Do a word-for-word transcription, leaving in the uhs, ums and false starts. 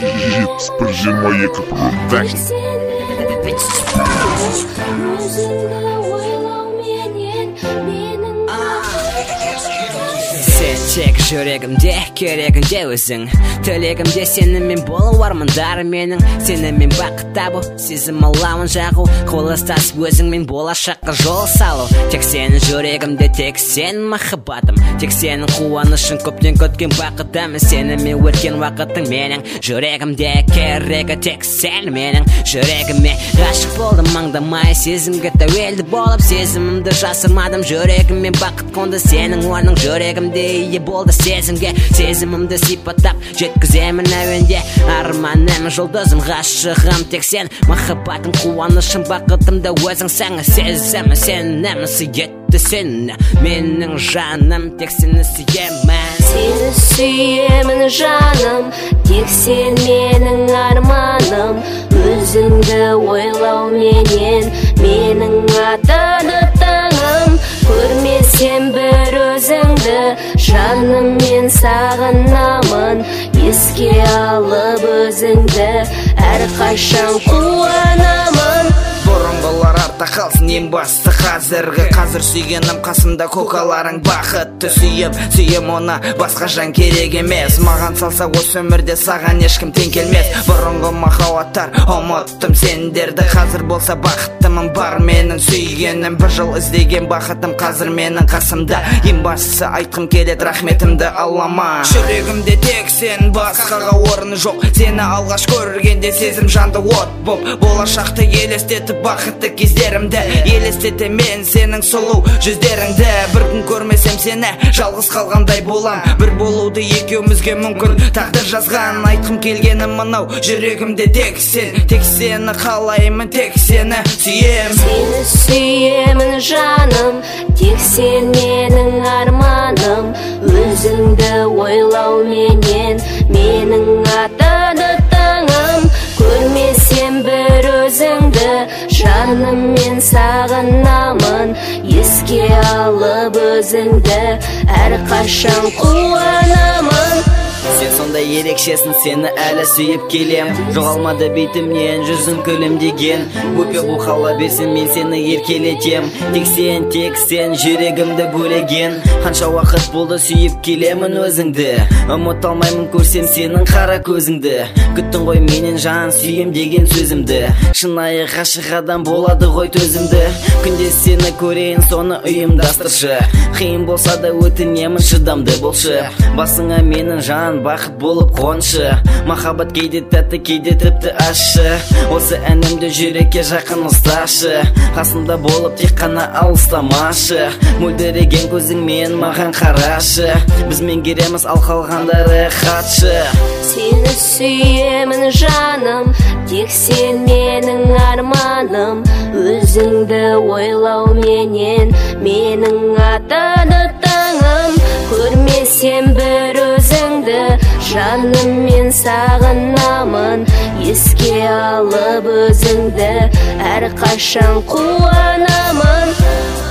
жетпіс бір жиырма екі продакшн. Тек жүрегімде керегінде өзің, тілегімде сенімен болу армандарым менің. Сенімен бақыт табу, сезім алауын жағу, қолыстасып өзіңмен болашаққа жол салу. Тек сені жүрегімде, тек сен махаббатым, тек сенің қуанышың, көптен күткен бақытым. Сенімен өткен уақытың менің жүрегімде керегі, тек сен менің жүрегіме. Ғашық болдым аңдамай, сезімге тәуелді болып, сезімімді жасырмадым, жүрегіме бақыт қонды, сенің орның жүрегімде ие болды сезімге. Сезімімді сипаттап жеткіземін әуенде, арманым, жұлдызым, ғашығым тек сен. Махаббатым, қуанышым, бақытымды өзіңсің. Сезім сенім, сүйетті сен, менің жаным, тек сені сүйемін. Сені сүйемін жаным, тек сен менің арманым. Өзіңді ойлауменен менің атаны таңым. Көрмесем бір өзіңді, жаным мен сағынамын. Еске алып өзіңді, әрқашан қуанамын. Бұрынғылар артта қалсын, ең басты қазіргі. Қазір сүйгенім қасымда, көкаларың бақытты. Сүйіп, сүйем оны, басқа жан керек емес. Маған салса осы өмірде саған ешкім тең келмес. Бұрынғы махаббаттар ұмыттым сендерді, қазір болса бақыттымын бар менің сүйгенім. Бір жыл іздеген бақытым қазір менің қасымда. Ең бастысы айтқым келеді рахметімді алама. Жүрегімде тек сен, басқаға орны жоқ. Сені алғаш көргенде сезім жанды от боп, болашақты елестетіп бақытты кездерімді елестетемен сенің сұлу жүздеріңді. Бір күн көрмесем сені, жалғыз қалғандай болам. Бір болуды екеумізге мүмкін тағдыр жазған. Айтқым келгенім мынау, жүрегімде тек сен, тек сені қалаймын, тек сені сүйем. Сені сүйемін жаным, тек сен менің арманым. Өзіңді ойлауменен менің атаны таңым. Көрмесем бір өзіңді, жаным мен сағынамын. Еске алып өзіңді, әрқашан қуанамын. Сен сондай ерекшесін, сені әлі сүйіп келем. Жоғалмады бетімнен жүзің күлімдеген. Өпе бұқала берсін, мен сені еркелетем. Тек сен, тек сен жүрегімді бөлеген. Қанша уақыт болды сүйіп келемін өзіңді, ұмыта алмаймын көрсем сенің қара көзіңді. Күттің ғой менен жан сүйем деген сөзімді, шынайы ғашық адам болады ғой төзімді. Күнде сені көрейін, соны ұйымдастыршы. Қиын болса да өтінемін, шыдамды болшы. Басыңа менің жан бақыт болып қоншы. Махаббат кейде тәтті, кейде тіпті ащы. Осы әнімді жүрекке жақын ұсташы. Қасымда болып тек қана алыстамашы. Мөлдіреген көзіңмен маған қарашы. Біз меңгереміз, ал қалғандары хатшы. Сені сүйемін жаным, тек сен менің арманым. Өзіңді ойлауменен менің атаны таңым. Көрмесем бір өзіңді, жаным мен сағынамын. Еске алып өзіңді, әрқашан қуанамын.